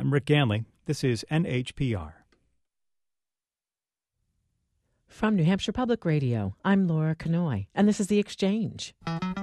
I'm Rick Ganley. This is NHPR. From New Hampshire Public Radio, I'm Laura Kanoy, and this is The Exchange.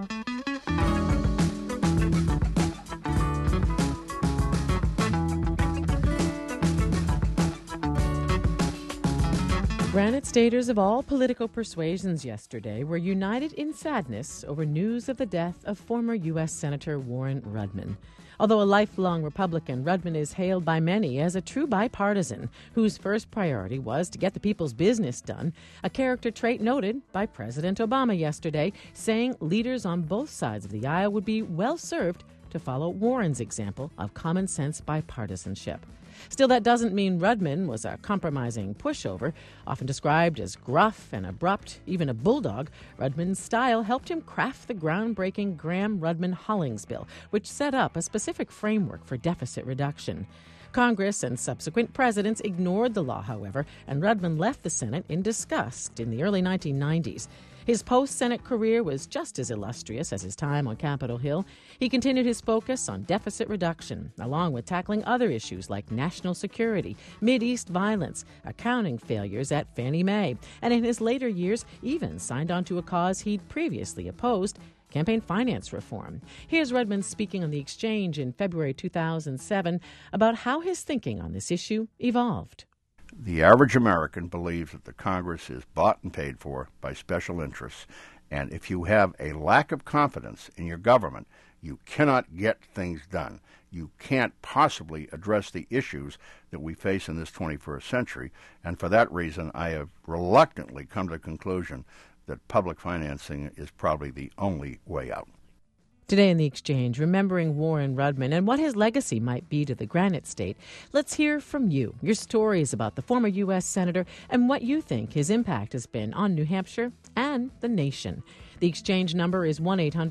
Granite Staters of all political persuasions yesterday were united in sadness over news of the death of former U.S. Senator Warren Rudman. Although a lifelong Republican, Rudman is hailed by many as a true bipartisan whose first priority was to get the people's business done, a character trait noted by President Obama yesterday, saying leaders on both sides of the aisle would be well served to follow Warren's example of common sense bipartisanship. Still, that doesn't mean Rudman was a compromising pushover. Often described as gruff and abrupt, even a bulldog, Rudman's style helped him craft the groundbreaking Graham-Rudman-Hollings bill, which set up a specific framework for deficit reduction. Congress and subsequent presidents ignored the law, however, and Rudman left the Senate in disgust in the early 1990s. His post-Senate career was just as illustrious as his time on Capitol Hill. He continued his focus on deficit reduction, along with tackling other issues like national security, Mideast violence, accounting failures at Fannie Mae, and in his later years even signed on to a cause he'd previously opposed, campaign finance reform. Here's Rudman speaking on The Exchange in February 2007 about how his thinking on this issue evolved. The average American believes that the Congress is bought and paid for by special interests, and if you have a lack of confidence in your government, you cannot get things done. You can't possibly address the issues that we face in this 21st century, and for that reason, I have reluctantly come to the conclusion that public financing is probably the only way out. Today in The Exchange, remembering Warren Rudman and what his legacy might be to the Granite State. Let's hear from you, your stories about the former U.S. Senator and what you think his impact has been on New Hampshire and the nation. The Exchange number is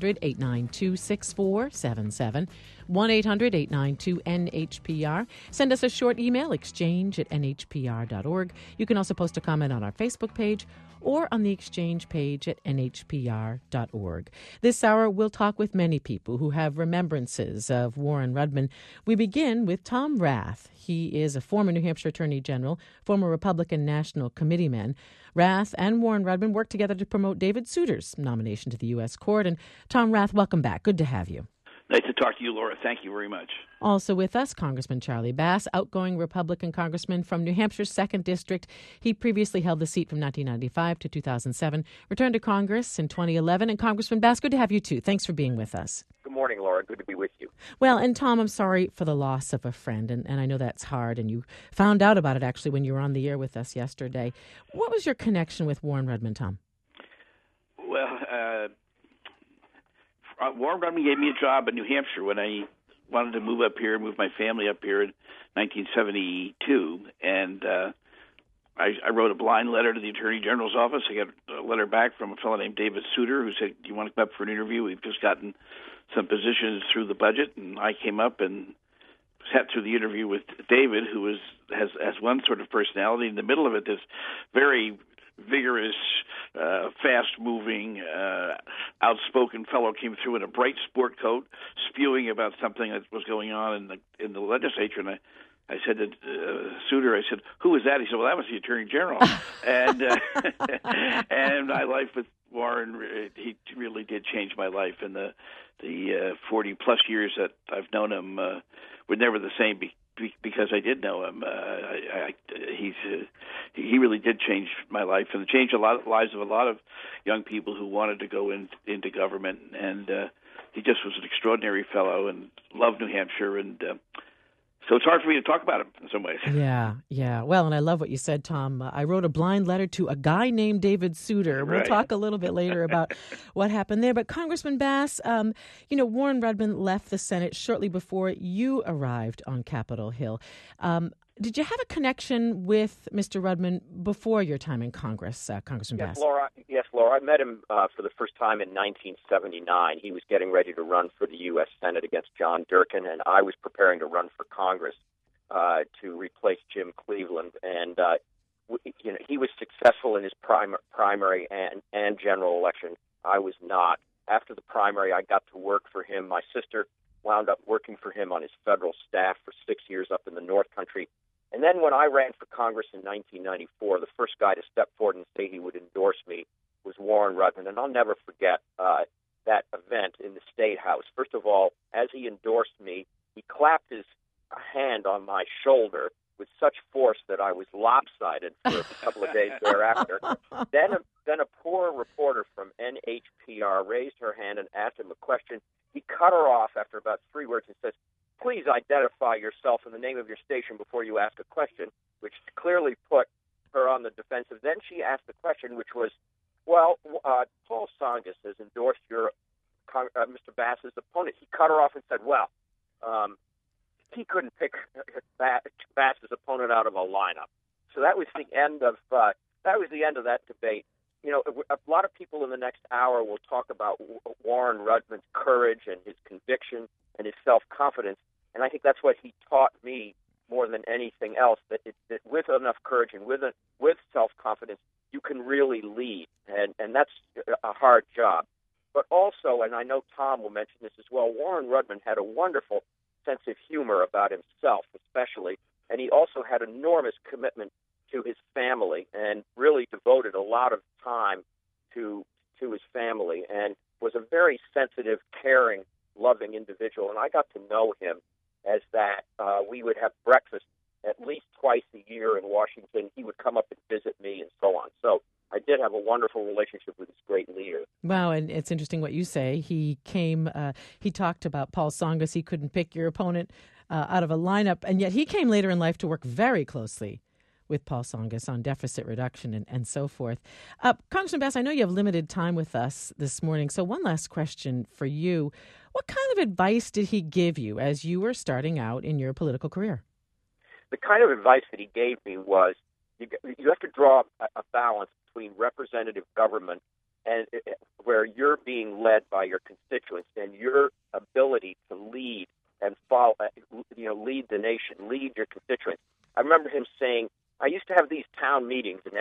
1-800-892-6477, 1-800-892-NHPR. Send us a short email, exchange@nhpr.org. You can also post a comment on our Facebook page or on the Exchange page at nhpr.org. This hour, we'll talk with many people who have remembrances of Warren Rudman. We begin with Tom Rath. He is a former New Hampshire Attorney General, former Republican National Committeeman. Rath and Warren Rudman worked together to promote David Souter's nomination to the U.S. Court. And Tom Rath, welcome back. Good to have you. Nice to talk to you, Laura. Thank you very much. Also with us, Congressman Charlie Bass, outgoing Republican congressman from New Hampshire's 2nd District. He previously held the seat from 1995 to 2007, returned to Congress in 2011. And Congressman Bass, good to have you too. Thanks for being with us. Good morning, Laura. Good to be with you. Well, and Tom, I'm sorry for the loss of a friend, and I know that's hard, and you found out about it actually when you were on the air with us yesterday. What was your connection with Warren Rudman, Tom? Well, Warren Rudman gave me a job in New Hampshire when I wanted to move my family up here in 1972, and I wrote a blind letter to the Attorney General's office. I got a letter back from a fellow named David Souter who said, "Do you want to come up for an interview? We've just gotten some positions through the budget." And I came up and sat through the interview with David, who has one sort of personality. In the middle of it, this very vigorous, fast-moving, outspoken fellow came through in a bright sport coat, spewing about something that was going on in the legislature. And I said to Souter, I said, "Who is that?" He said, "Well, that was the Attorney General." and and my life with Warren, he really did change my life. And the 40-plus years that I've known him were never the same because I did know him. He really did change my life and changed a lot of lives of a lot of young people who wanted to go into government. And he just was an extraordinary fellow and loved New Hampshire. And so it's hard for me to talk about him in some ways. Yeah. Well, and I love what you said, Tom. I wrote a blind letter to a guy named David Souter. We'll talk a little bit later about what happened there. But Congressman Bass, Warren Rudman left the Senate shortly before you arrived on Capitol Hill. Did you have a connection with Mr. Rudman before your time in Congress, Congressman Bass? Yes, Laura. I met him for the first time in 1979. He was getting ready to run for the U.S. Senate against John Durkin, and I was preparing to run for Congress to replace Jim Cleveland. And he was successful in his primary and general election. I was not. After the primary, I got to work for him. My sister wound up working for him on his federal staff for 6 years up in the North Country. And then when I ran for Congress in 1994, the first guy to step forward and say he would endorse me was Warren Rudman. And I'll never forget that event in the State House. First of all, as he endorsed me, he clapped his hand on my shoulder with such force that I was lopsided for a couple of days thereafter. Then a poor reporter from NHPR raised her hand and asked him a question. He cut her off after about 3 words and says, "Please identify yourself and the name of your station before you ask a question," which clearly put her on the defensive. Then she asked the question, which was, well, Paul Tsongas has endorsed your Mr. Bass's opponent. He cut her off and said, well, he couldn't pick Bass's opponent out of a lineup. So that was the end of that debate. You know, a lot of people in the next hour will talk about Warren Rudman's courage and his conviction and his self-confidence, and I think that's what he taught me more than anything else, that with enough courage and with self-confidence, you can really lead, and that's a hard job. But also, and I know Tom will mention this as well, Warren Rudman had a wonderful sense of humor about himself, especially, and he also had enormous commitment to his family and really devoted a lot of time to his family and was a very sensitive, caring, loving individual. And I got to know him as that. We would have breakfast at least twice a year in Washington. He would come up and visit me and so on. So I did have a wonderful relationship with this great leader. Wow, and it's interesting what you say. He talked about Paul Tsongas. He couldn't pick your opponent out of a lineup, and yet he came later in life to work very closely with Paul Tsongas on deficit reduction and so forth. Congressman Bass, I know you have limited time with us this morning, so one last question for you. What kind of advice did he give you as you were starting out in your political career? The kind of advice that he gave me was you have to draw a balance between representative government and where you're being led by your constituents and your ability to lead and follow, lead the nation, lead your constituents. I remember him saying, I used to have these town meetings, and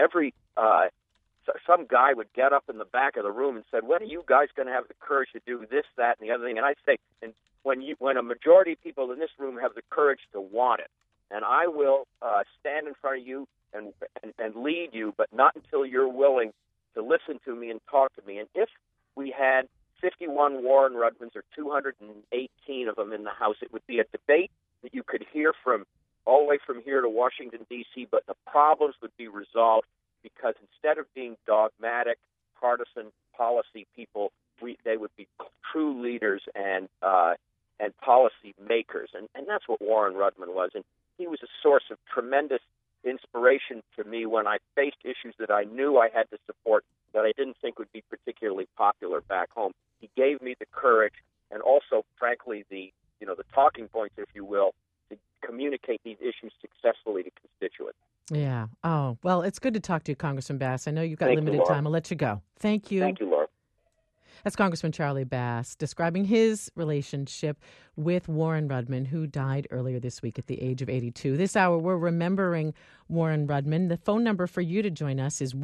some guy would get up in the back of the room and said, "When are you guys going to have the courage to do this, that, and the other thing?" And I'd say, "And when a majority of people in this room have the courage to want it, and I will stand in front of you and lead you, but not until you're willing to listen to me and talk to me." And if we had 51 Warren Rudmans or 218 of them in the House, it would be a debate that you could hear from all the way from here to Washington, D.C., but the problems would be resolved because instead of being dogmatic, partisan policy people, they would be true leaders and policy makers. And that's what Warren Rudman was. And he was a source of tremendous inspiration to me when I faced issues that I knew I had to support that I didn't think would be particularly popular back home. He gave me the courage and also, frankly, the talking points, if you will, to communicate these issues successfully to constituents. Yeah. Oh, well, it's good to talk to you, Congressman Bass. I know you've got limited time. I'll let you go. Thank you. Thank you, Laura. That's Congressman Charlie Bass describing his relationship with Warren Rudman, who died earlier this week at the age of 82. This hour, we're remembering Warren Rudman. The phone number for you to join us is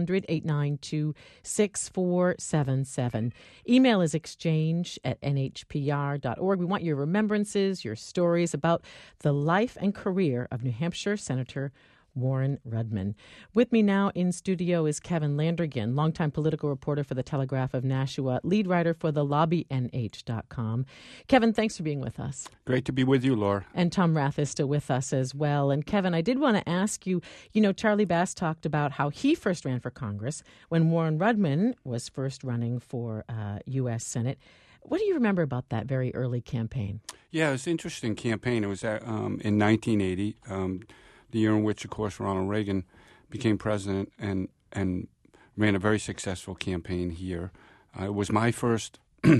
1-800-892-6477. Email is exchange@nhpr.org. We want your remembrances, your stories about the life and career of New Hampshire Senator Warren Rudman. With me now in studio is Kevin Landrigan, longtime political reporter for the Telegraph of Nashua, lead writer for the LobbyNH.com. Kevin, thanks for being with us. Great to be with you, Laura. And Tom Rath is still with us as well. And Kevin, I did want to ask you, Charlie Bass talked about how he first ran for Congress when Warren Rudman was first running for U.S. Senate. What do you remember about that very early campaign? Yeah, it was an interesting campaign. It was in 1980. The year in which, of course, Ronald Reagan became president and ran a very successful campaign here. It was my first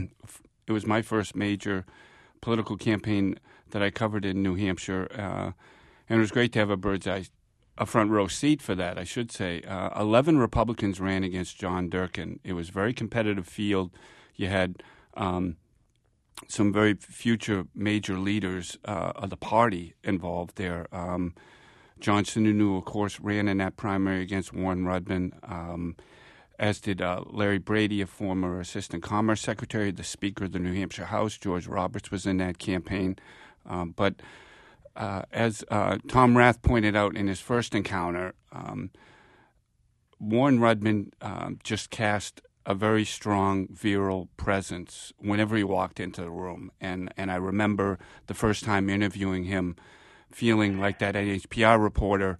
major political campaign that I covered in New Hampshire, and it was great to have a front row seat for that, I should say. 11 Republicans ran against John Durkin. It was a very competitive field. You had some very future major leaders of the party involved there. John Sununu, of course, ran in that primary against Warren Rudman. as did Larry Brady, a former Assistant Commerce Secretary, the Speaker of the New Hampshire House. George Roberts was in that campaign. But as Tom Rath pointed out in his first encounter, Warren Rudman just cast a very strong, virile presence whenever he walked into the room. And I remember the first time interviewing him feeling like that NHPR reporter,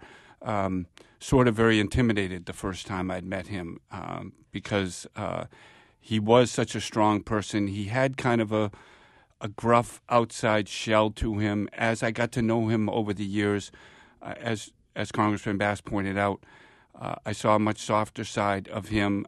sort of very intimidated the first time I'd met him because he was such a strong person. He had kind of a gruff outside shell to him. As I got to know him over the years, as Congressman Bass pointed out, I saw a much softer side of him,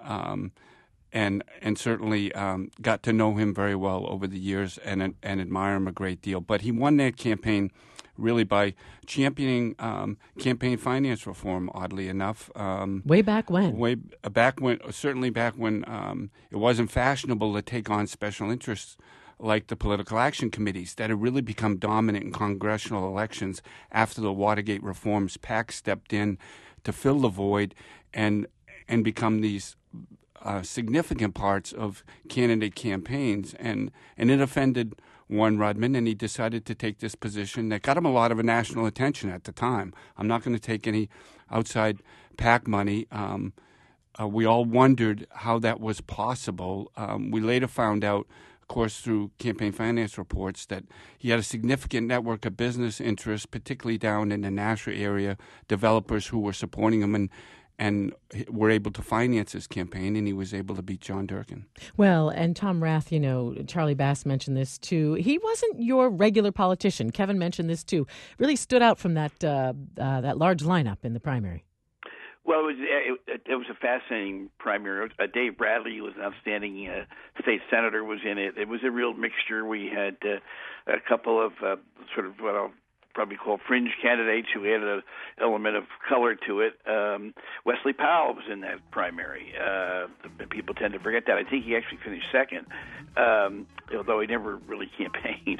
and certainly got to know him very well over the years and admire him a great deal. But he won that campaign really by championing campaign finance reform, oddly enough. Way back when? Certainly back when it wasn't fashionable to take on special interests like the political action committees that had really become dominant in congressional elections after the Watergate reforms. PAC stepped in to fill the void and become these significant parts of candidate campaigns. And it offended Warren Rudman, and he decided to take this position that got him a lot of national attention at the time. I'm not going to take any outside PAC money. We all wondered how that was possible. We later found out, of course, through campaign finance reports, that he had a significant network of business interests, particularly down in the Nashua area, developers who were supporting him and were able to finance his campaign, and he was able to beat John Durkin. Well, and Tom Rath, Charlie Bass mentioned this too. He wasn't your regular politician. Kevin mentioned this too. Really stood out from that large lineup in the primary. Well, it was a fascinating primary. Dave Bradley was an outstanding state senator, was in it. It was a real mixture. We had a couple of sort of what I'll probably call fringe candidates who had an element of color to it. Wesley Powell was in that primary. People tend to forget that. I think he actually finished second, although he never really campaigned.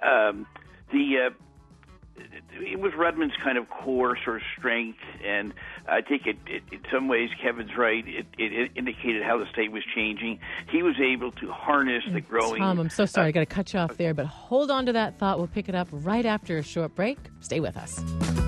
It was Rudman's kind of core sort of strength, and I think it in some ways, Kevin's right, it indicated how the state was changing. He was able to harness the growing... Tom, I'm so sorry, I got to cut you off there, but hold on to that thought. We'll pick it up right after a short break. Stay with us.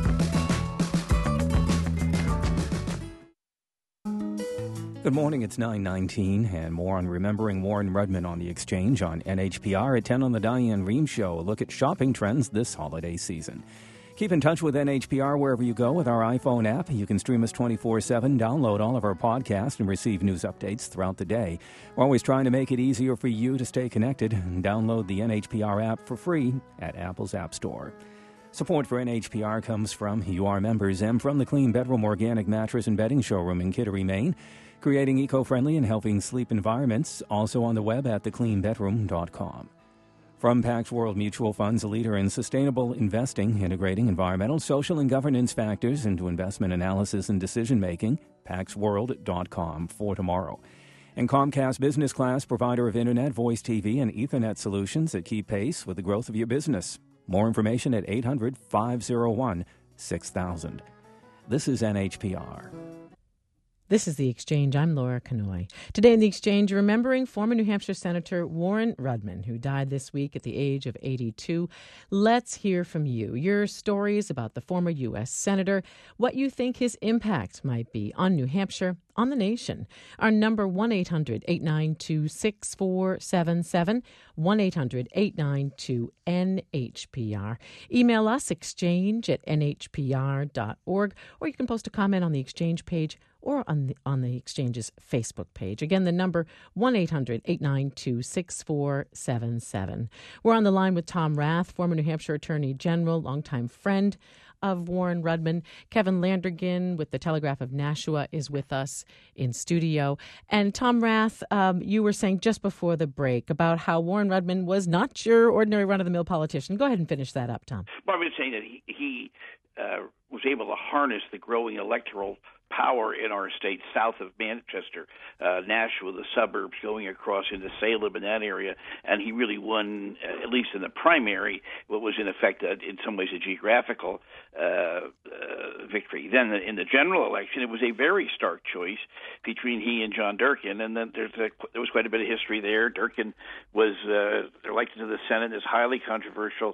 Good morning, it's 9:19, and more on remembering Warren Rudman on the Exchange on NHPR at 10 on the Diane Rehm Show. A look at shopping trends this holiday season. Keep in touch with NHPR wherever you go with our iPhone app. You can stream us 24/7, download all of our podcasts, and receive news updates throughout the day. We're always trying to make it easier for you to stay connected. Download the NHPR app for free at Apple's App Store. Support for NHPR comes from UR members and from the Clean Bedroom Organic Mattress and Bedding Showroom in Kittery, Maine, creating eco-friendly and healthy sleep environments, also on the web at thecleanbedroom.com. From Pax World Mutual Funds, a leader in sustainable investing, integrating environmental, social, and governance factors into investment analysis and decision-making, paxworld.com for tomorrow. And Comcast Business Class, provider of Internet, voice TV, and Ethernet solutions that keep pace with the growth of your business. More information at 800-501-6000. This is NHPR. This is The Exchange. I'm Laura Kanoy. Today in The Exchange, remembering former New Hampshire Senator Warren Rudman, who died this week at the age of 82. Let's hear from you. Your stories about the former U.S. Senator, what you think his impact might be on New Hampshire, on the nation. Our number, 1-800-892-6477, 1-800-892-NHPR. Email us, exchange@nhpr.org, or you can post a comment on the Exchange page or on the Exchange's Facebook page. Again, the number, 1-800-892-6477. We're on the line with Tom Rath, former New Hampshire Attorney General, longtime friend of Warren Rudman. Kevin Landrigan with the Telegraph of Nashua is with us in studio. And Tom Rath, you were saying just before the break about how Warren Rudman was not your ordinary run-of-the-mill politician. Go ahead and finish that up, Tom. Well, I was saying that he was able to harness the growing electoral power in our state south of Manchester, Nashua, the suburbs, going across into Salem in that area, and he really won, at least in the primary, what was in effect in some ways a geographical victory. Then in the general election, it was a very stark choice between he and John Durkin, and then there was quite a bit of history there. Durkin was elected to the Senate in this highly controversial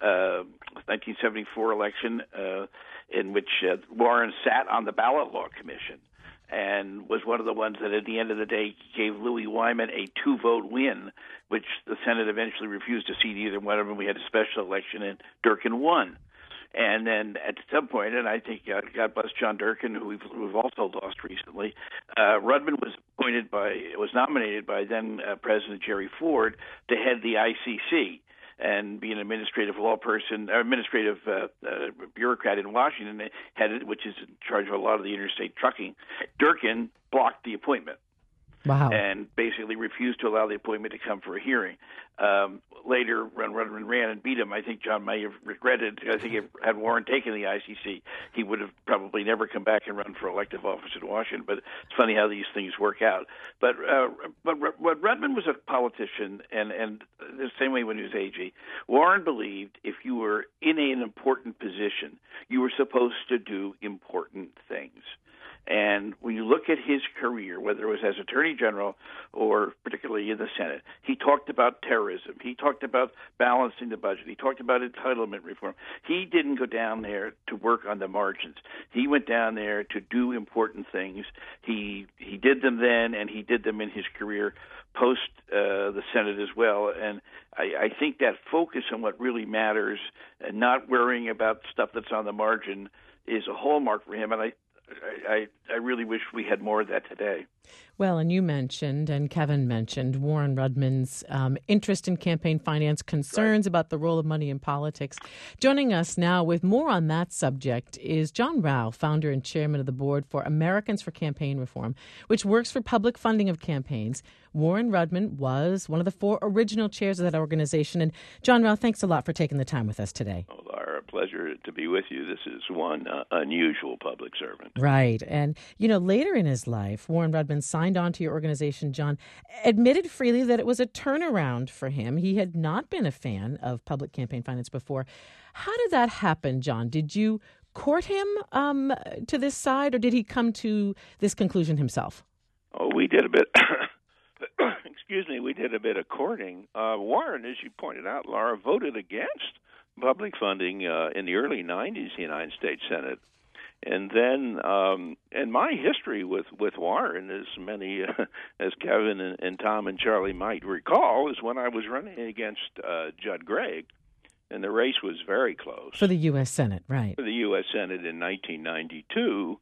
1974 election in which Warren sat on the Ballot Law Commission and was one of the ones that at the end of the day gave Louis Wyman a 2-vote win, which the Senate eventually refused to seat either one of them. We had a special election and Durkin won. And then at some point, and I think God bless John Durkin, who we've also lost recently, Rudman was nominated by then President Jerry Ford to head the ICC and be an administrative law person, administrative bureaucrat in Washington, which is in charge of a lot of the interstate trucking. Durkin blocked the appointment. Wow. And basically refused to allow the appointment to come for a hearing. Later, when Rudman ran and beat him, I think John may have regretted. I think had Warren taken the ICC, he would have probably never come back and run for elective office in Washington. But it's funny how these things work out. But Rudman was a politician, and the same way when he was AG. Warren believed if you were in an important position, you were supposed to do important things. And when you look at his career, whether it was as Attorney General or particularly in the Senate, he talked about terrorism. He talked about balancing the budget. He talked about entitlement reform. He didn't go down there to work on the margins. He went down there to do important things. He did them then, and he did them in his career post the Senate as well. And I think that focus on what really matters and not worrying about stuff that's on the margin is a hallmark for him. And I really wish we had more of that today. Well, and you mentioned, and Kevin mentioned, Warren Rudman's interest in campaign finance, concerns about the role of money in politics. Joining us now with more on that subject is John Rao, founder and chairman of the board for Americans for Campaign Reform, which works for public funding of campaigns. Warren Rudman was one of the 4 original chairs of that organization. And John Rao, thanks a lot for taking the time with us today. Oh, Laura, a pleasure to be with you. This is one unusual public servant. Right. And, later in his life, Warren Rudman signed on to your organization, John, admitted freely that it was a turnaround for him. He had not been a fan of public campaign finance before. How did that happen, John? Did you court him to this side, or did he come to this conclusion himself? Oh, we did a bit. Excuse me, we did a bit of courting. Warren, as you pointed out, Laura, voted against public funding in the early 90s in the United States Senate. And then, and my history with Warren, as many as Kevin and Tom and Charlie might recall, is when I was running against Judd Gregg, and the race was very close. For the U.S. Senate, right. For the U.S. Senate in 1992.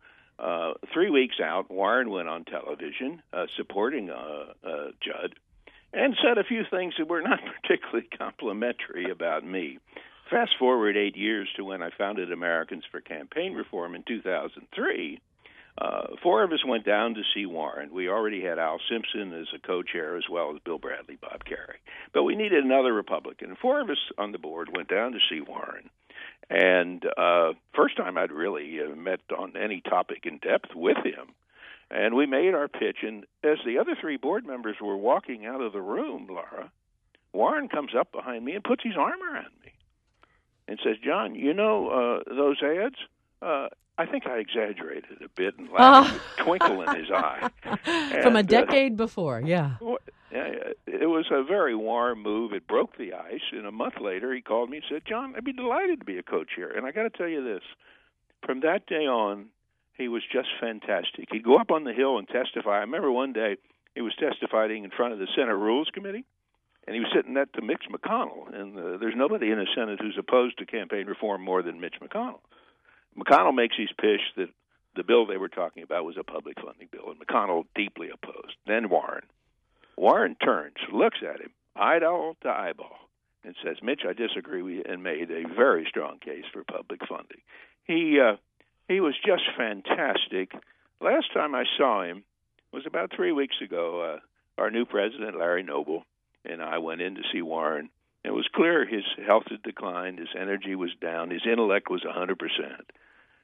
3 weeks out, Warren went on television supporting Judd and said a few things that were not particularly complimentary about me. Fast forward 8 years to when I founded Americans for Campaign Reform in 2003. 4 of us went down to see Warren. We already had Al Simpson as a co-chair, as well as Bill Bradley, Bob Kerrey. But we needed another Republican. 4 of us on the board went down to see Warren. And first time I'd really met on any topic in depth with him. And we made our pitch. And as the other 3 board members were walking out of the room, Laura, Warren comes up behind me and puts his arm around me and says, John, those ads? I think I exaggerated a bit and laughed with a twinkle in his eye. From a decade before, yeah. It was a very warm move. It broke the ice. And a month later, he called me and said, John, I'd be delighted to be a co-chair. And I got to tell you this. From that day on, he was just fantastic. He'd go up on the Hill and testify. I remember one day he was testifying in front of the Senate Rules Committee. And he was sitting next to Mitch McConnell, and there's nobody in the Senate who's opposed to campaign reform more than Mitch McConnell. McConnell makes his pitch that the bill they were talking about was a public funding bill, and McConnell deeply opposed. Then Warren turns, looks at him, eyeball to eyeball, and says, Mitch, I disagree with you, and made a very strong case for public funding. He was just fantastic. Last time I saw him was about 3 weeks ago. Our new president, Larry Noble, and I went in to see Warren. It was clear his health had declined, his energy was down, his intellect was 100%.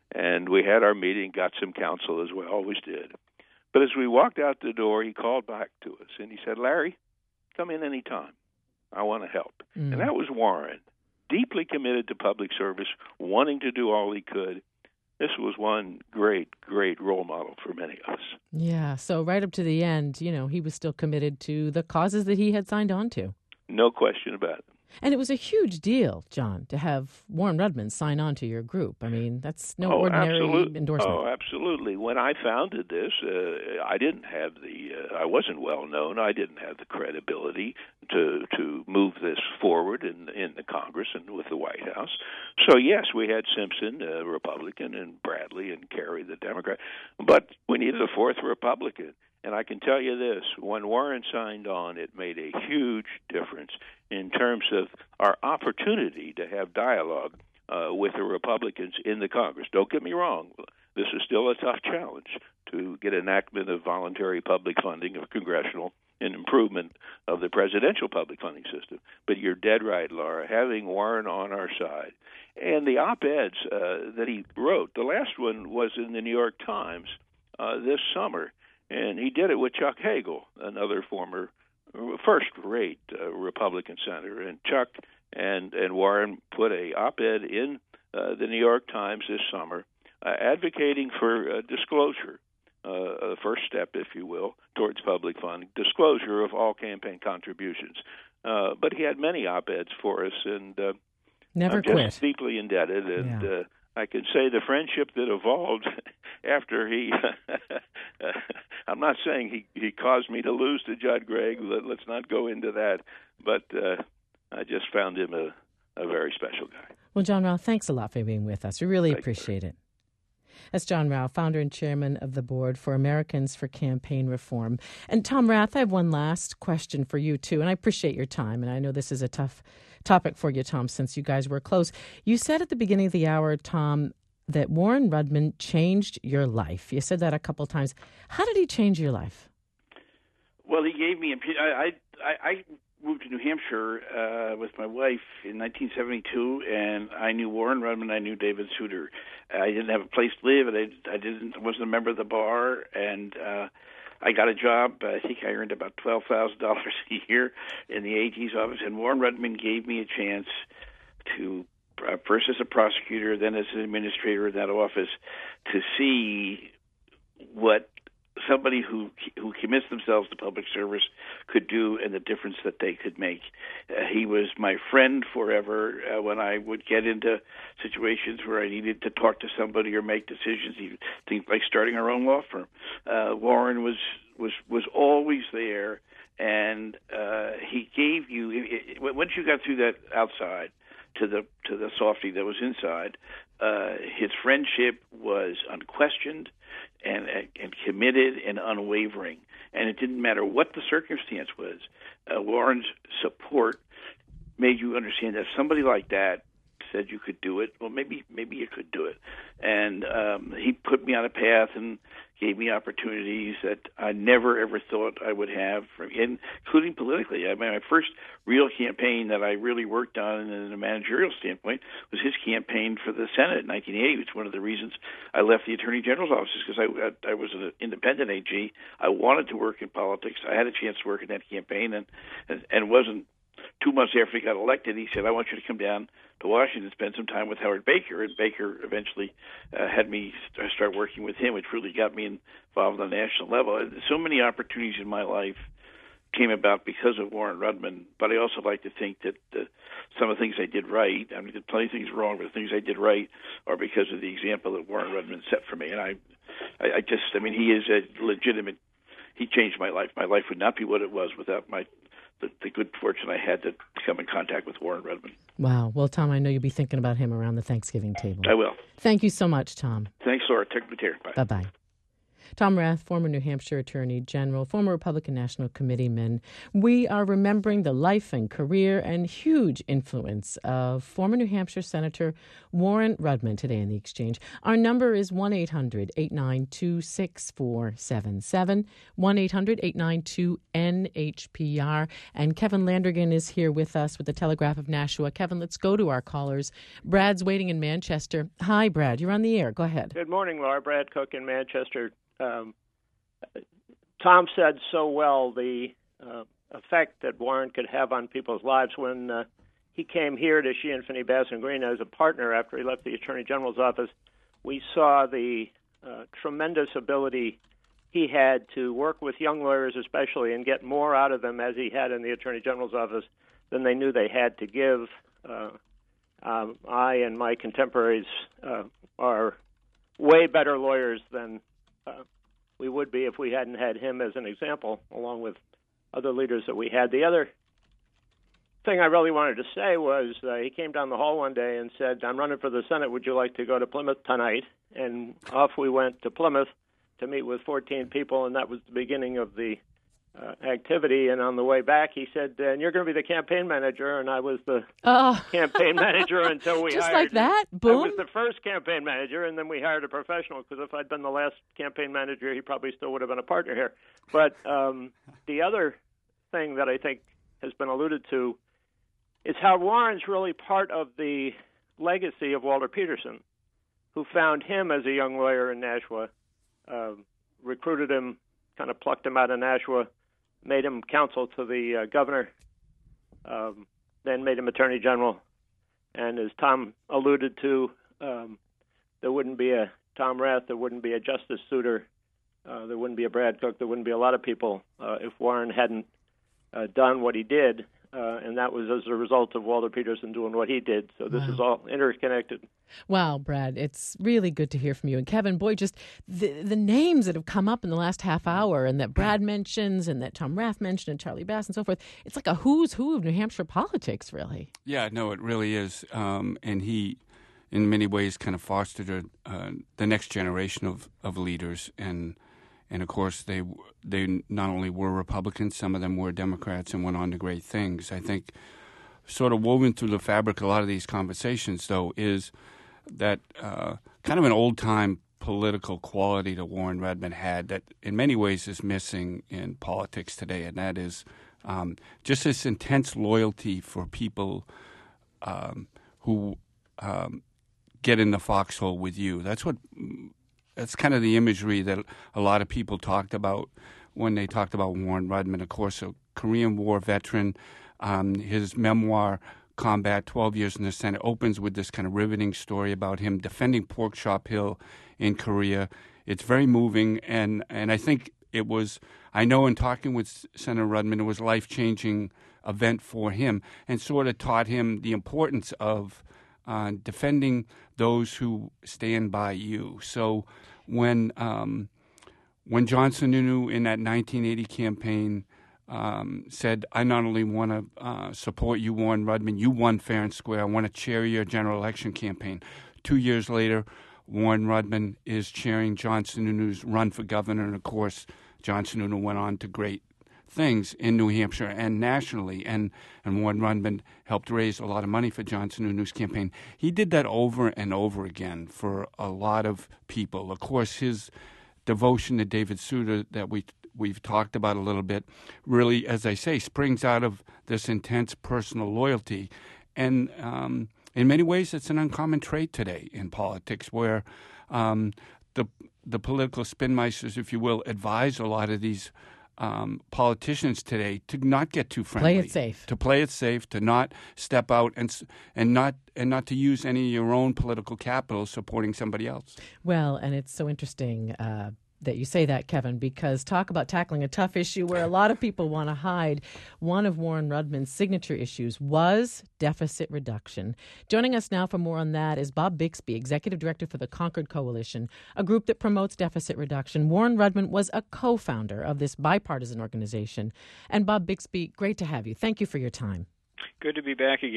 And we had our meeting, got some counsel as we always did. But as we walked out the door, he called back to us, and he said, "Larry, come in any time. I want to help." And that was Warren, deeply committed to public service, wanting to do all he could. This was one great, great role model for many of us. Yeah, so right up to the end, he was still committed to the causes that he had signed on to. No question about it. And it was a huge deal, John, to have Warren Rudman sign on to your group. I mean, that's no ordinary endorsement. Oh, absolutely. When I founded this, I didn't have I wasn't well known. I didn't have the credibility to move this forward in the Congress and with the White House. So, yes, we had Simpson, a Republican, and Bradley and Kerry, the Democrat. But we needed a fourth Republican. And I can tell you this, when Warren signed on, it made a huge difference in terms of our opportunity to have dialogue with the Republicans in the Congress. Don't get me wrong. This is still a tough challenge to get enactment of voluntary public funding of congressional and improvement of the presidential public funding system. But you're dead right, Laura, having Warren on our side. And the op-eds that he wrote, the last one was in the New York Times this summer. And he did it with Chuck Hagel, another former first-rate Republican senator. And Chuck and Warren put a op-ed in the New York Times this summer advocating for disclosure, the first step, if you will, towards public funding, disclosure of all campaign contributions. But he had many op-eds for us, and Never I'm quit. Just deeply indebted. And I can say the friendship that evolved after he I'm not saying he caused me to lose to Judd Gregg. Let's not go into that. But I just found him a very special guy. Well, John Rao, thanks a lot for being with us. We really appreciate it. That's John Rao, founder and chairman of the board for Americans for Campaign Reform. And Tom Rath, I have one last question for you, too. And I appreciate your time. And I know this is a tough topic for you, Tom, since you guys were close. You said at the beginning of the hour, Tom, that Warren Rudman changed your life. You said that a couple times. How did he change your life? Well, he gave me I moved to New Hampshire with my wife in 1972, and I knew Warren Rudman. I knew David Souter. I didn't have a place to live, and I wasn't a member of the bar, and I got a job. I think I earned about $12,000 a year in the AG's office, and Warren Rudman gave me a chance to first as a prosecutor, then as an administrator in that office, to see what somebody who commits themselves to public service could do and the difference that they could make. He was my friend forever when I would get into situations where I needed to talk to somebody or make decisions, things like starting our own law firm. Warren was always there, and he gave you, once you got through that outside to the softy that was inside, his friendship was unquestioned and committed and unwavering. And it didn't matter what the circumstance was. Warren's support made you understand that if somebody like that said you could do it, well, maybe you could do it. And he put me on a path and gave me opportunities that I never, ever thought I would have, including politically. I mean, my first real campaign that I really worked on in a managerial standpoint was his campaign for the Senate in 1980. It's one of the reasons I left the Attorney General's office, because I was an independent AG. I wanted to work in politics. I had a chance to work in that campaign, and wasn't 2 months after he got elected, he said, "I want you to come down to Washington and spend some time with Howard Baker." And Baker eventually had me start working with him, which really got me involved on the national level. And so many opportunities in my life came about because of Warren Rudman. But I also like to think that some of the things I did right, I mean, did plenty of things wrong, but the things I did right are because of the example that Warren Rudman set for me. And I mean, he is a legitimate, he changed my life. My life would not be what it was without the good fortune I had to come in contact with Warren Rudman. Wow. Well, Tom, I know you'll be thinking about him around the Thanksgiving table. I will. Thank you so much, Tom. Thanks, Laura. Take care. Bye. Bye-bye. Tom Rath, former New Hampshire Attorney General, former Republican National Committeeman. We are remembering the life and career and huge influence of former New Hampshire Senator Warren Rudman today in the Exchange. Our number is 1-800-892-6477, 1-800-892-NHPR. And Kevin Landrigan is here with us with the Telegraph of Nashua. Kevin, let's go to our callers. Brad's waiting in Manchester. Hi, Brad. You're on the air. Go ahead. Good morning, Laura. Brad Cook in Manchester. Tom said so well the effect that Warren could have on people's lives when he came here to Sheehan, Finney, Bass and Green as a partner after he left the Attorney General's office. We saw the tremendous ability he had to work with young lawyers especially and get more out of them as he had in the Attorney General's office than they knew they had to give. I and my contemporaries are way better lawyers than we would be if we hadn't had him as an example, along with other leaders that we had. The other thing I really wanted to say was he came down the hall one day and said, "I'm running for the Senate. Would you like to go to Plymouth tonight?" And off we went to Plymouth to meet with 14 people, and that was the beginning of the activity. And on the way back, he said, "And you're going to be the campaign manager." And I was the campaign manager until we just hired like that. Boom. I was the first campaign manager, and then we hired a professional, because if I'd been the last campaign manager, he probably still would have been a partner here. But the other thing that I think has been alluded to is how Warren's really part of the legacy of Walter Peterson, who found him as a young lawyer in Nashua, recruited him, kind of plucked him out of Nashua, made him counsel to the governor, then made him attorney general. And as Tom alluded to, there wouldn't be a Tom Rath, there wouldn't be a Justice Souter, there wouldn't be a Brad Cook, there wouldn't be a lot of people if Warren hadn't done what he did. And that was as a result of Walter Peterson doing what he did. So this is all interconnected. Wow, Brad, it's really good to hear from you. And Kevin, boy, just the names that have come up in the last half hour and that Brad mentions and that Tom Rath mentioned and Charlie Bass and so forth, it's like a who's who of New Hampshire politics, really. Yeah, no, it really is. And he, in many ways, kind of fostered the next generation of leaders. And of course, they not only were Republicans, some of them were Democrats and went on to great things. I think sort of woven through the fabric a lot of these conversations, though, is that kind of an old-time political quality that Warren Rudman had that in many ways is missing in politics today, and that is just this intense loyalty for people who get in the foxhole with you. That's kind of the imagery that a lot of people talked about when they talked about Warren Rudman. Of course, a Korean War veteran. His memoir, Combat, 12 Years in the Senate, opens with this kind of riveting story about him defending Pork Chop Hill in Korea. It's very moving, and I think it was, I know in talking with Senator Rudman, it was a life-changing event for him and sort of taught him the importance of defending those who stand by you. So when John Sununu in that 1980 campaign said, "I not only want to support you, Warren Rudman, you won fair and square. I want to chair your general election campaign." 2 years later, Warren Rudman is chairing John Sununu's run for governor, and of course, John Sununu went on to great things in New Hampshire and nationally, and Warren Rudman helped raise a lot of money for John Sununu's campaign. He did that over and over again for a lot of people. Of course, his devotion to David Souter that we've talked about a little bit really, as I say, springs out of this intense personal loyalty. And in many ways, it's an uncommon trait today in politics where the political spinmeisters, if you will, advise a lot of these politicians today to not get too friendly, to play it safe, to not step out and not to use any of your own political capital supporting somebody else. Well, and it's so interesting that you say that, Kevin, because talk about tackling a tough issue where a lot of people want to hide. One of Warren Rudman's signature issues was deficit reduction. Joining us now for more on that is Bob Bixby, Executive Director for the Concord Coalition, a group that promotes deficit reduction. Warren Rudman was a co-founder of this bipartisan organization. And Bob Bixby, great to have you. Thank you for your time. Good to be back again.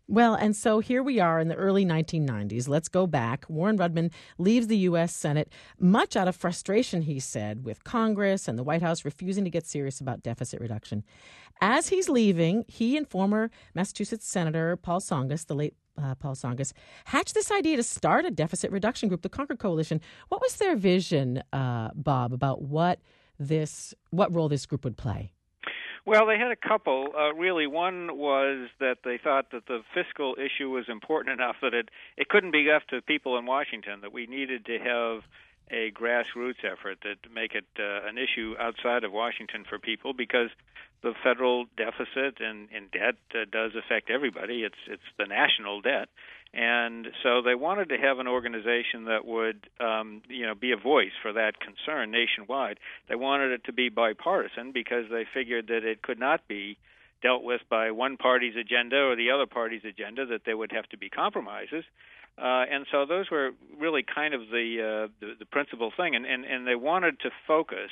Well, and so here we are in the early 1990s. Let's go back. Warren Rudman leaves the U.S. Senate, much out of frustration, he said, with Congress and the White House refusing to get serious about deficit reduction. As he's leaving, he and former Massachusetts Senator Paul Tsongas, the late Paul Tsongas, hatched this idea to start a deficit reduction group, the Concord Coalition. What was their vision, Bob, about what role this group would play? Well, they had a couple. Really, one was that they thought that the fiscal issue was important enough that it couldn't be left to people in Washington, that we needed to have a grassroots effort to make it an issue outside of Washington for people, because the federal deficit and debt does affect everybody. It's the national debt. And so they wanted to have an organization that would, be a voice for that concern nationwide. They wanted it to be bipartisan because they figured that it could not be dealt with by one party's agenda or the other party's agenda, that there would have to be compromises. And so those were really kind of the principal thing. And they wanted to focus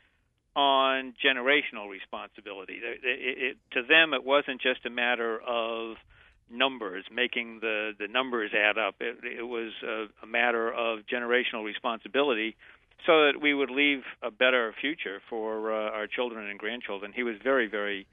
on generational responsibility. To them, it wasn't just a matter of numbers, making the numbers add up. It was a matter of generational responsibility so that we would leave a better future for our children and grandchildren. He was very, very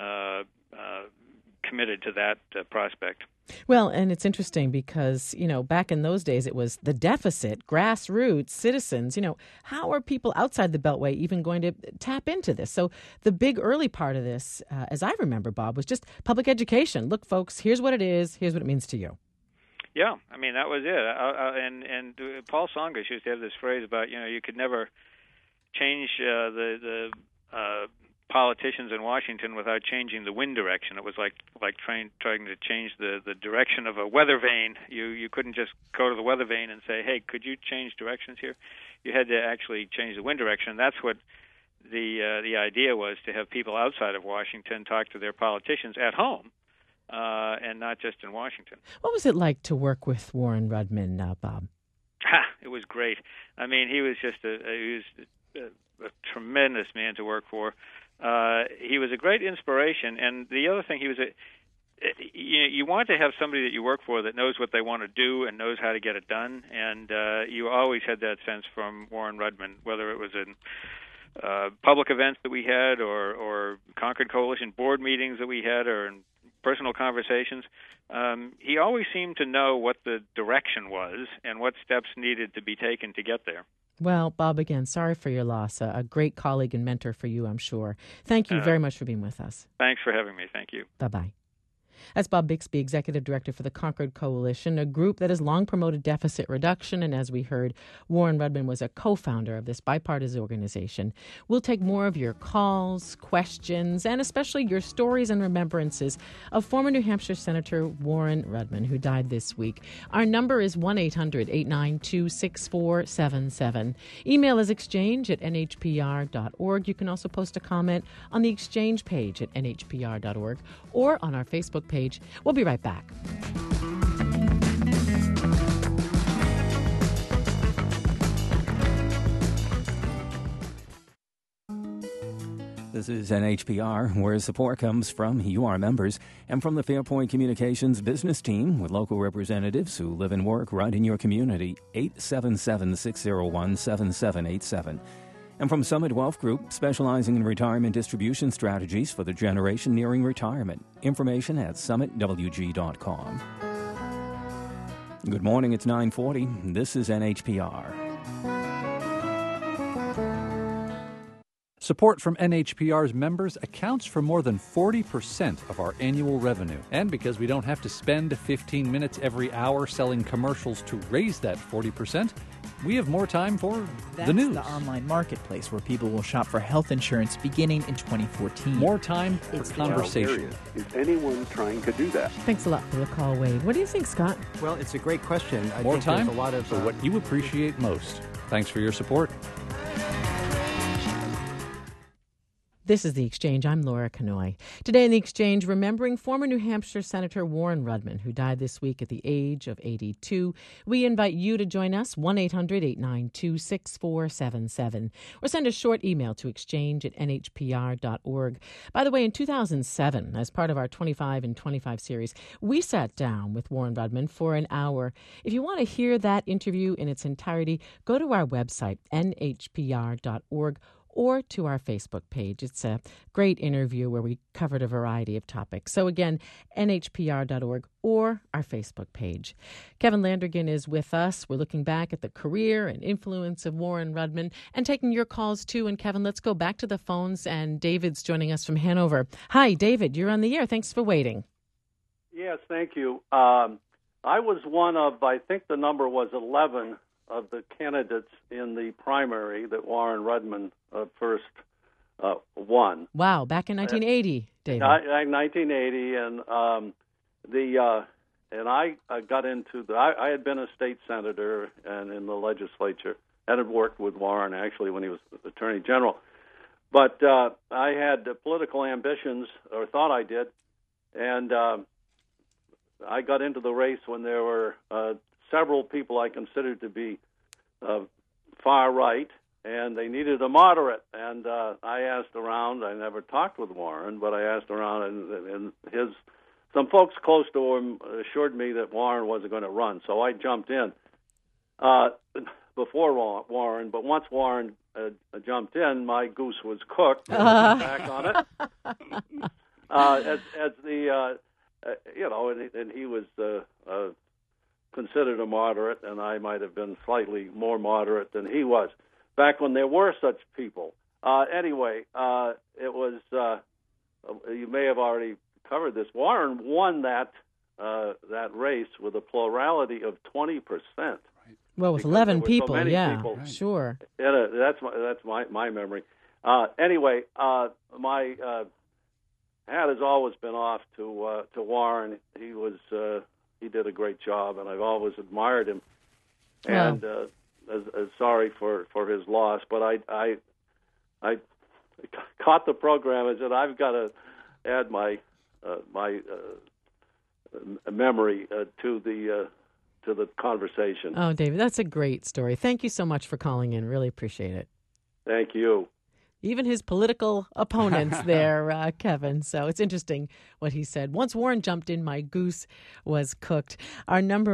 committed to that prospect. Well, and it's interesting because, back in those days, it was the deficit, grassroots, citizens. How are people outside the Beltway even going to tap into this? So the big early part of this, as I remember, Bob, was just public education. Look, folks, here's what it is. Here's what it means to you. Yeah, I mean, that was it. And Paul Tsongas used to have this phrase about, you could never change the politicians in Washington without changing the wind direction. It was like trying to change the direction of a weather vane. You couldn't just go to the weather vane and say, hey, could you change directions here? You had to actually change the wind direction. That's what the idea was, to have people outside of Washington talk to their politicians at home and not just in Washington. What was it like to work with Warren Rudman, Bob? It was great. I mean, he was just a tremendous man to work for. He was a great inspiration, and the other thing, he was you want to have somebody that you work for that knows what they want to do and knows how to get it done, and you always had that sense from Warren Rudman, whether it was in public events that we had or Concord Coalition board meetings that we had or in personal conversations. He always seemed to know what the direction was and what steps needed to be taken to get there. Well, Bob, again, sorry for your loss. A great colleague and mentor for you, I'm sure. Thank you very much for being with us. Thanks for having me. Thank you. Bye-bye. That's Bob Bixby, Executive Director for the Concord Coalition, a group that has long promoted deficit reduction. And as we heard, Warren Rudman was a co-founder of this bipartisan organization. We'll take more of your calls, questions, and especially your stories and remembrances of former New Hampshire Senator Warren Rudman, who died this week. Our number is 1-800-892-6477. Email is exchange@nhpr.org. You can also post a comment on the Exchange page at nhpr.org or on our Facebook page. We'll be right back. This is NHPR, where support comes from you, our members, and from the Fairpoint Communications business team with local representatives who live and work right in your community. 877-601-7787. And from Summit Wealth Group, specializing in retirement distribution strategies for the generation nearing retirement. Information at summitwg.com. Good morning, it's 9:40. This is NHPR. Support from NHPR's members accounts for more than 40% of our annual revenue. And because we don't have to spend 15 minutes every hour selling commercials to raise that 40%, we have more time for the news. That's the online marketplace where people will shop for health insurance beginning in 2014. More time for conversation. Is anyone trying to do that? Thanks a lot for the call, Wade. What do you think, Scott? Well, it's a great question. I more think time there's a lot of for what you appreciate most. Thanks for your support. This is The Exchange. I'm Laura Kanoy. Today in The Exchange, remembering former New Hampshire Senator Warren Rudman, who died this week at the age of 82. We invite you to join us, 1-800-892-6477, or send a short email to exchange@nhpr.org. By the way, in 2007, as part of our 25 in 25 series, we sat down with Warren Rudman for an hour. If you want to hear that interview in its entirety, go to our website, nhpr.org, or to our Facebook page. It's a great interview where we covered a variety of topics. So again, nhpr.org or our Facebook page. Kevin Landrigan is with us. We're looking back at the career and influence of Warren Rudman and taking your calls too. And Kevin, let's go back to the phones, and David's joining us from Hanover. Hi, David, you're on the air. Thanks for waiting. Yes, thank you. I was one of, I think the number was 11 of the candidates in the primary that Warren Rudman first won. Wow, back in 1980, David. 1980, and I got into I had been a state senator and in the legislature, and had worked with Warren actually when he was Attorney General. But I had political ambitions, or thought I did, and I got into the race when there were several people I considered to be far right, and they needed a moderate. And I asked around. I never talked with Warren, but I asked around, and some folks close to him assured me that Warren wasn't going to run. So I jumped in before Warren. But once Warren jumped in, my goose was cooked. Back on it. As the and he was considered a moderate, and I might have been slightly more moderate than he was back when there were such people. Anyway, it was. You may have already covered this. Warren won that race with a plurality of 20%. Well, with 11 people, so yeah, people. Right. Sure. That's my memory. Anyway, my hat has always been off to Warren. He did a great job, and I've always admired him. And sorry for his loss, but I caught the program and said I've got to add my memory to the conversation. Oh, David, that's a great story. Thank you so much for calling in. Really appreciate it. Thank you. Even his political opponents there, Kevin. So it's interesting what he said. Once Warren jumped in, my goose was cooked. Our number,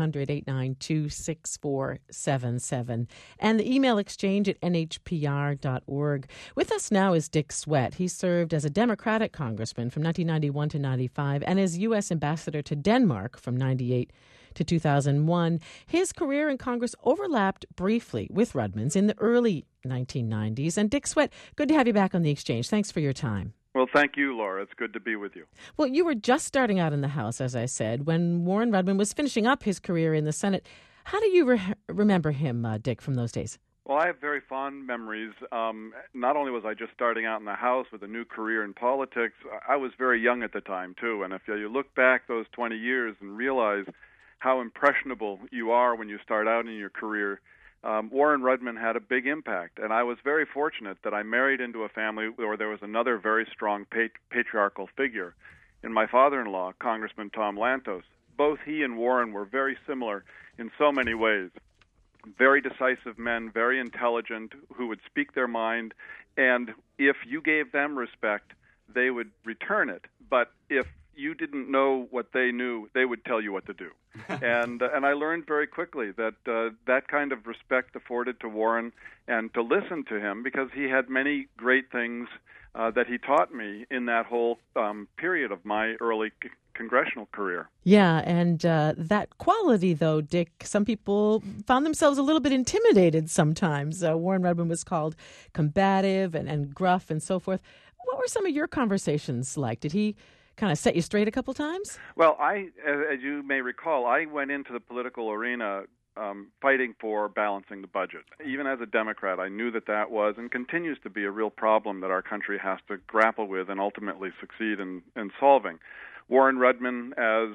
1-800-892-6477. And the email exchange at nhpr.org. With us now is Dick Swett. He served as a Democratic congressman from 1991 to 95 and as U.S. ambassador to Denmark from 98 to 2001. His career in Congress overlapped briefly with Rudman's in the early 1990s. And Dick Swett, good to have you back on The Exchange. Thanks for your time. Well, thank you, Laura. It's good to be with you. Well, you were just starting out in the House, as I said, when Warren Rudman was finishing up his career in the Senate. How do you remember him, Dick, from those days? Well, I have very fond memories. Not only was I just starting out in the House with a new career in politics, I was very young at the time, too. And if you look back those 20 years and realize how impressionable you are when you start out in your career, Warren Rudman had a big impact. And I was very fortunate that I married into a family where there was another very strong patriarchal figure in my father-in-law, Congressman Tom Lantos. Both he and Warren were very similar in so many ways. Very decisive men, very intelligent, who would speak their mind. And if you gave them respect, they would return it. But if you didn't know what they knew, they would tell you what to do. And I learned very quickly that that kind of respect afforded to Warren, and to listen to him, because he had many great things that he taught me in that whole period of my early congressional career. Yeah, and that quality, though, Dick, some people found themselves a little bit intimidated sometimes. Warren Rudman was called combative and gruff and so forth. What were some of your conversations like? Did he kind of set you straight a couple times? Well, as you may recall, I went into the political arena fighting for balancing the budget. Even as a Democrat, I knew that was and continues to be a real problem that our country has to grapple with and ultimately succeed in solving. Warren Rudman, as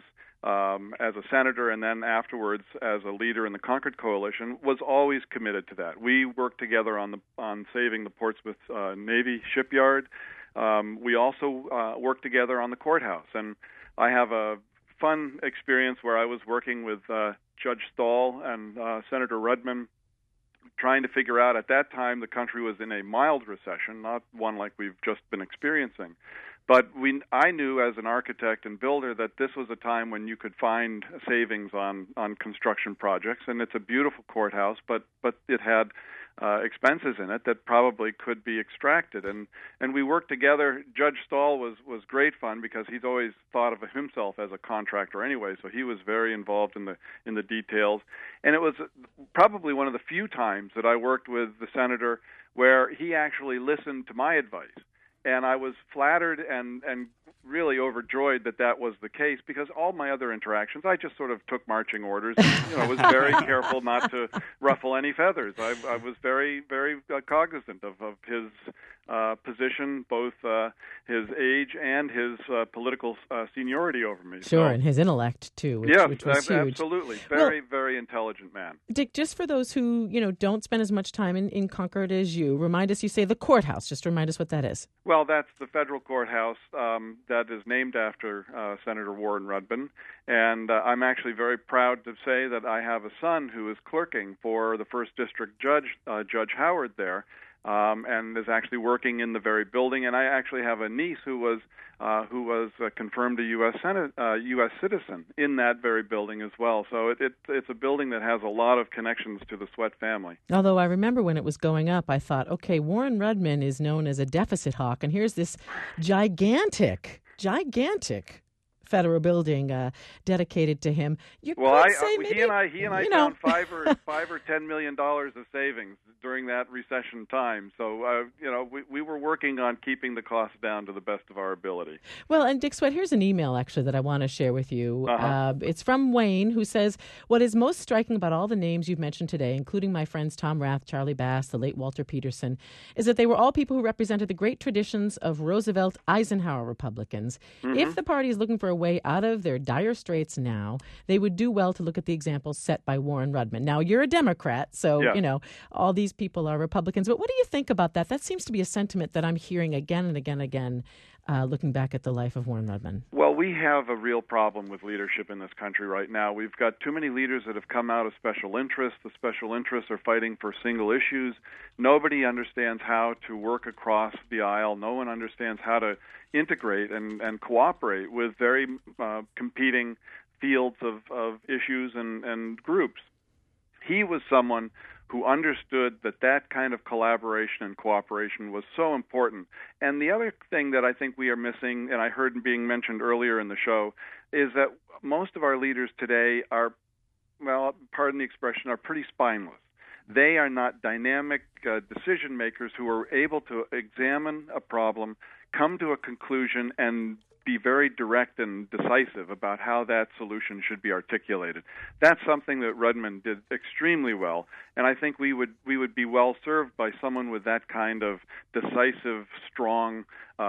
as a senator and then afterwards as a leader in the Concord Coalition, was always committed to that. We worked together on saving the Portsmouth Navy shipyard. We also worked together on the courthouse, and I have a fun experience where I was working with Judge Stahl and Senator Rudman, trying to figure out, at that time the country was in a mild recession, not one like we've just been experiencing. But I knew as an architect and builder that this was a time when you could find savings on construction projects, and it's a beautiful courthouse, but it had expenses in it that probably could be extracted. And we worked together. Judge Stahl was great fun because he's always thought of himself as a contractor anyway, so he was very involved in the details. And it was probably one of the few times that I worked with the senator where he actually listened to my advice. And I was flattered and really overjoyed that was the case, because all my other interactions, I just sort of took marching orders and, was very careful not to ruffle any feathers. I was very, very cognizant of his position, both his age and his political seniority over me. Sure, and his intellect, too, which was huge. Absolutely. Very, very intelligent man. Dick, just for those who, don't spend as much time in Concord as you, remind us, you say the courthouse. Just remind us what that is. Well, that's the federal courthouse that is named after Senator Warren Rudman. And I'm actually very proud to say that I have a son who is clerking for the First District Judge, Judge Howard there, and is actually working in the very building. And I actually have a niece who was confirmed a U.S. citizen in that very building as well. So it's a building that has a lot of connections to the Sweatt family. Although I remember when it was going up, I thought, okay, Warren Rudman is known as a deficit hawk, and here's this gigantic federal building dedicated to him. He and I found $5 or $10 million of savings during that recession time. So we were working on keeping the costs down to the best of our ability. Well, and Dick Sweatt, here's an email actually that I want to share with you. It's from Wayne, who says, "What is most striking about all the names you've mentioned today, including my friends Tom Rath, Charlie Bass, the late Walter Peterson, is that they were all people who represented the great traditions of Roosevelt Eisenhower Republicans. Mm-hmm. If the party is looking for a way out of their dire straits now, they would do well to look at the examples set by Warren Rudman. Now, you're a Democrat, so, all these people are Republicans. But what do you think about that? That seems to be a sentiment that I'm hearing again and again and again, looking back at the life of Warren Rudman. Well, we have a real problem with leadership in this country right now. We've got too many leaders that have come out of special interests. The special interests are fighting for single issues. Nobody understands how to work across the aisle. No one understands how to integrate and cooperate with very competing fields of issues and groups. He was someone who understood that kind of collaboration and cooperation was so important. And the other thing that I think we are missing, and I heard being mentioned earlier in the show, is that most of our leaders today are, well, pardon the expression, are pretty spineless. They are not dynamic decision makers who are able to examine a problem, come to a conclusion, and be very direct and decisive about how that solution should be articulated. That's something that Rudman did extremely well, and I think we would be well served by someone with that kind of decisive, strong,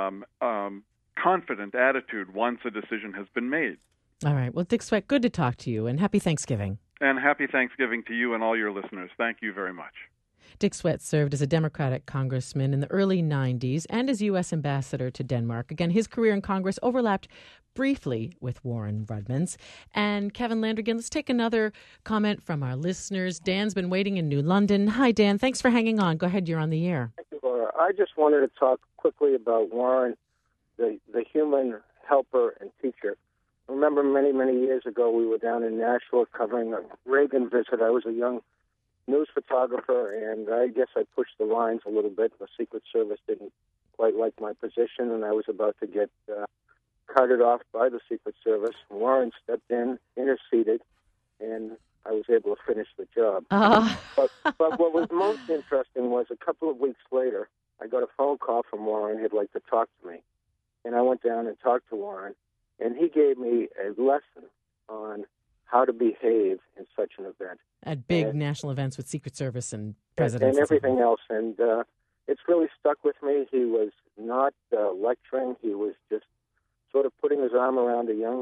confident attitude once a decision has been made. All right. Well, Dick Sweatt, good to talk to you, and happy Thanksgiving. And happy Thanksgiving to you and all your listeners. Thank you very much. Dick Sweatt served as a Democratic congressman in the early 90s and as U.S. ambassador to Denmark. Again, his career in Congress overlapped briefly with Warren Rudman's. And Kevin Landrigan, let's take another comment from our listeners. Dan's been waiting in New London. Hi, Dan. Thanks for hanging on. Go ahead. You're on the air. Thank you, Laura. I just wanted to talk quickly about Warren, the human helper and teacher. I remember many, many years ago, we were down in Nashville covering a Reagan visit. I was a young news photographer, and I guess I pushed the lines a little bit. The Secret Service didn't quite like my position, and I was about to get carted off by the Secret Service. Warren stepped in, interceded, and I was able to finish the job. But what was most interesting was a couple of weeks later, I got a phone call from Warren. He'd like to talk to me. And I went down and talked to Warren, and he gave me a lesson on how to behave in such an event. At big national events with Secret Service and presidents. And everything else. And it's really stuck with me. He was not lecturing. He was just sort of putting his arm around a young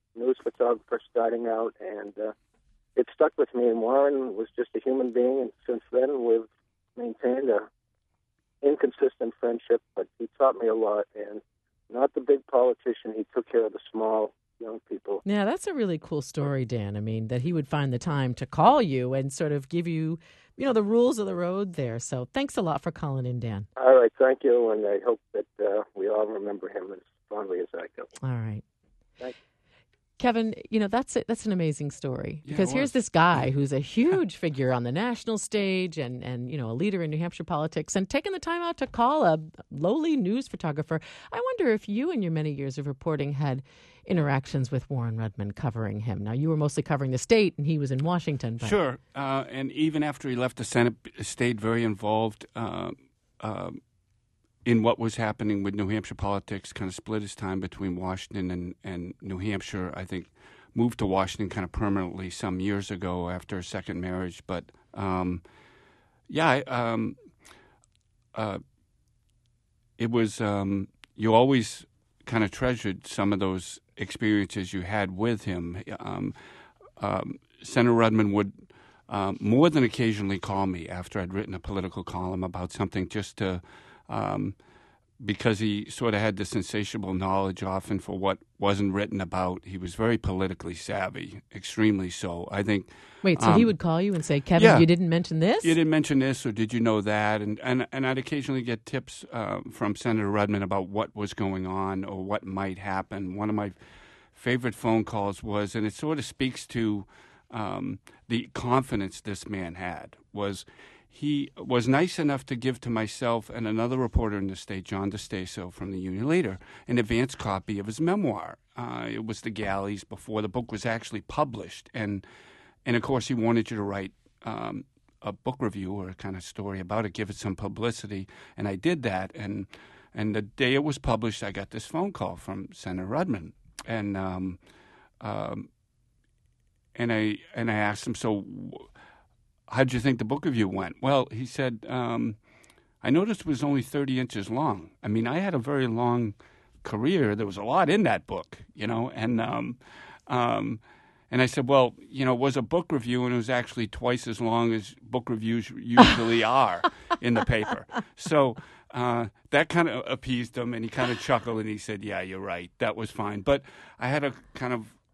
news photographer starting out, and it stuck with me. And Warren was just a human being, and since then we've maintained a inconsistent friendship, but he taught me a lot, and not the big politician. He took care of the small young people. Yeah, that's a really cool story, Dan. I mean, that he would find the time to call you and sort of give you, the rules of the road there. So thanks a lot for calling in, Dan. All right, thank you, and I hope that we all remember him as fondly as I do. All right. Thank you. Kevin, that's an amazing story, because here's this guy who's a huge figure on the national stage and a leader in New Hampshire politics, and taking the time out to call a lowly news photographer. I wonder if you, in your many years of reporting, had interactions with Warren Rudman covering him. Now, you were mostly covering the state, and he was in Washington. But... Sure, and even after he left the Senate, stayed very involved in what was happening with New Hampshire politics, kind of split his time between Washington and New Hampshire. I think moved to Washington kind of permanently some years ago after a second marriage. But, it was, you always kind of treasured some of those experiences you had with him. Senator Rudman would more than occasionally call me after I'd written a political column about something, just to because he sort of had this insatiable knowledge often for what wasn't written about. He was very politically savvy, extremely so. I think. Wait, so he would call you and say, Kevin, you didn't mention this? You didn't mention this, or did you know that? And I'd occasionally get tips from Senator Rudman about what was going on or what might happen. One of my favorite phone calls was, and it sort of speaks to the confidence this man had, was he was nice enough to give to myself and another reporter in the state, John DeStaso from the Union Leader, an advance copy of his memoir. It was The Galleys before the book was actually published. And of course, he wanted you to write a book review or a kind of story about it, give it some publicity. And I did that. And the day it was published, I got this phone call from Senator Rudman. And I asked him, so how did you think the book review went? Well, he said, I noticed it was only 30 inches long. I mean, I had a very long career. There was a lot in that book, and I said, well, it was a book review, and it was actually twice as long as book reviews usually are in the paper. So that kind of appeased him, and he kind of chuckled, and he said, yeah, you're right. That was fine. But I had a kind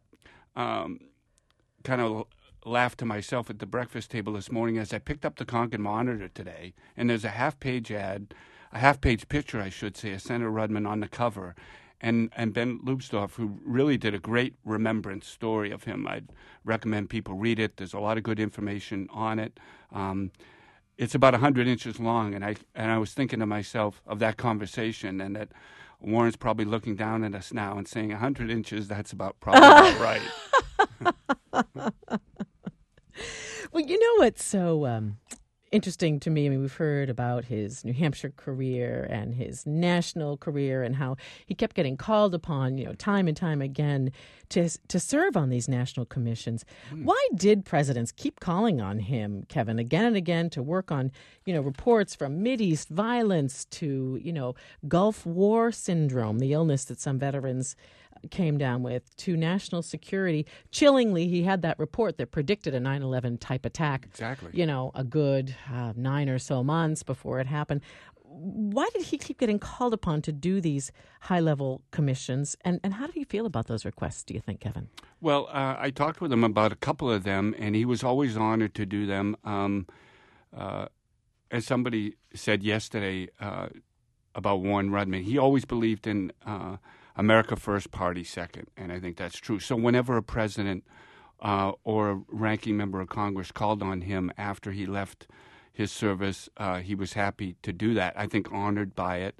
of laughed to myself at the breakfast table this morning as I picked up the Concord Monitor today, and there's a half-page picture, I should say, of Senator Rudman on the cover, and Ben Lubsdorff, who really did a great remembrance story of him. I'd recommend people read it. There's a lot of good information on it. It's about 100 inches long, and I was thinking to myself of that conversation, and that Warren's probably looking down at us now and saying 100 inches, that's probably about right. Well, what's so interesting to me? I mean, we've heard about his New Hampshire career and his national career and how he kept getting called upon, time and time again to serve on these national commissions. Why did presidents keep calling on him, Kevin, again and again to work on, reports from Mideast violence to, Gulf War syndrome, the illness that some veterans came down with, to national security? Chillingly, he had that report that predicted a 9/11 type attack. Exactly. A good 9 or so months before it happened. Why did he keep getting called upon to do these high-level commissions? And how did he feel about those requests, do you think, Kevin? Well, I talked with him about a couple of them, and he was always honored to do them. As somebody said yesterday about Warren Rudman, he always believed in America first, party second, and I think that's true. So whenever a president or a ranking member of Congress called on him after he left his service, he was happy to do that. I think honored by it.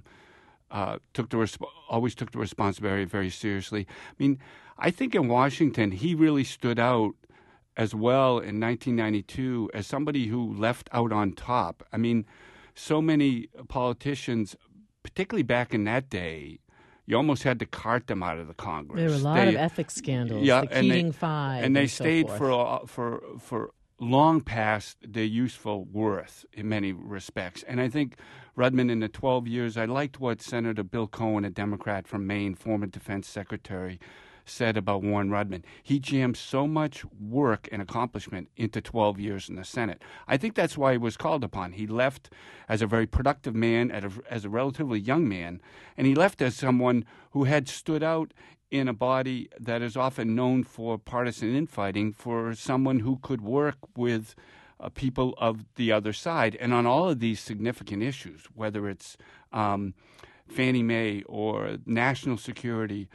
Always took the responsibility very seriously. I mean, I think in Washington he really stood out as well in 1992 as somebody who left out on top. I mean, so many politicians, particularly back in that day, you almost had to cart them out of the Congress. There were a lot of ethics scandals, the Keating Five, and they so stayed forth. for long past their useful worth in many respects. And I think Rudman, in the 12 years, I liked what Senator Bill Cohen, a Democrat from Maine, former defense secretary, said about Warren Rudman. He jammed so much work and accomplishment into 12 years in the Senate. I think that's why he was called upon. He left as a very productive man, as a relatively young man, and he left as someone who had stood out in a body that is often known for partisan infighting, for someone who could work with people of the other side. And on all of these significant issues, whether it's Fannie Mae or national security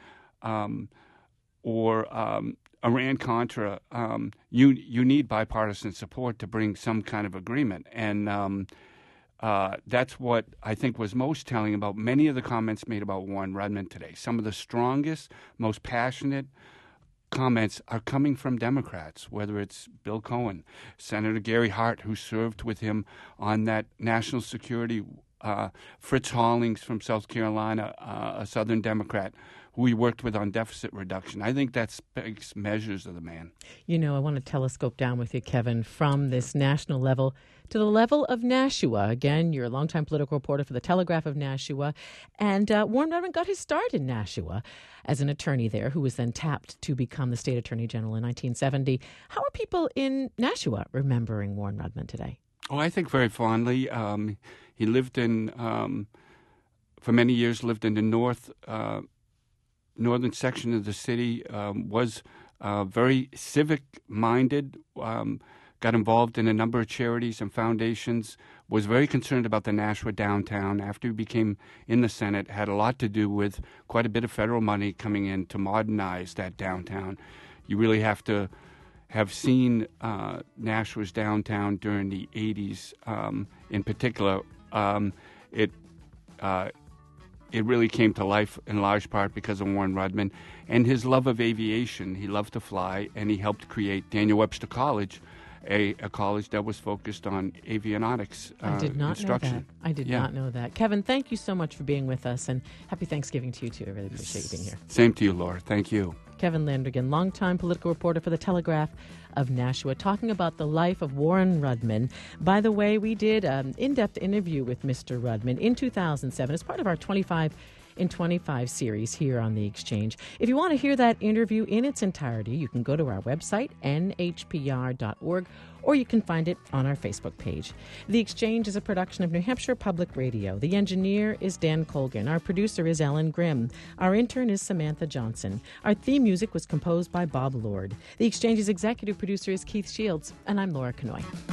or Iran-Contra, you need bipartisan support to bring some kind of agreement. And that's what I think was most telling about many of the comments made about Warren Rudman today. Some of the strongest, most passionate comments are coming from Democrats, whether it's Bill Cohen, Senator Gary Hart, who served with him on that national security, Fritz Hollings from South Carolina, a Southern Democrat, who he worked with on deficit reduction. I think that speaks measures of the man. You know, I want to telescope down with you, Kevin, from this national level to the level of Nashua. Again, you're a longtime political reporter for the Telegraph of Nashua. And Warren Rudman got his start in Nashua as an attorney there, who was then tapped to become the state attorney general in 1970. How are people in Nashua remembering Warren Rudman today? Oh, I think very fondly. He lived in, for many years, lived in the northern section of the city, was very civic-minded, got involved in a number of charities and foundations, was very concerned about the Nashua downtown. After he became in the Senate, had a lot to do with quite a bit of federal money coming in to modernize that downtown. You really have to have seen Nashua's downtown during the 80s in particular. It really came to life in large part because of Warren Rudman and his love of aviation. He loved to fly, and he helped create Daniel Webster College, a college that was focused on avionics I did not instruction. know that. I did not know that. Kevin, thank you so much for being with us, and happy Thanksgiving to you, too. I really appreciate you being here. Same to you, Laura. Thank you. Kevin Landrigan, longtime political reporter for the Telegraph of Nashua, talking about the life of Warren Rudman. By the way, we did an in-depth interview with Mr. Rudman in 2007 as part of our 25 in 25 series here on The Exchange. If you want to hear that interview in its entirety, you can go to our website, nhpr.org, or you can find it on our Facebook page. The Exchange is a production of New Hampshire Public Radio. The engineer is Dan Colgan. Our producer is Ellen Grimm. Our intern is Samantha Johnson. Our theme music was composed by Bob Lord. The Exchange's executive producer is Keith Shields, and I'm Laura Kanoy.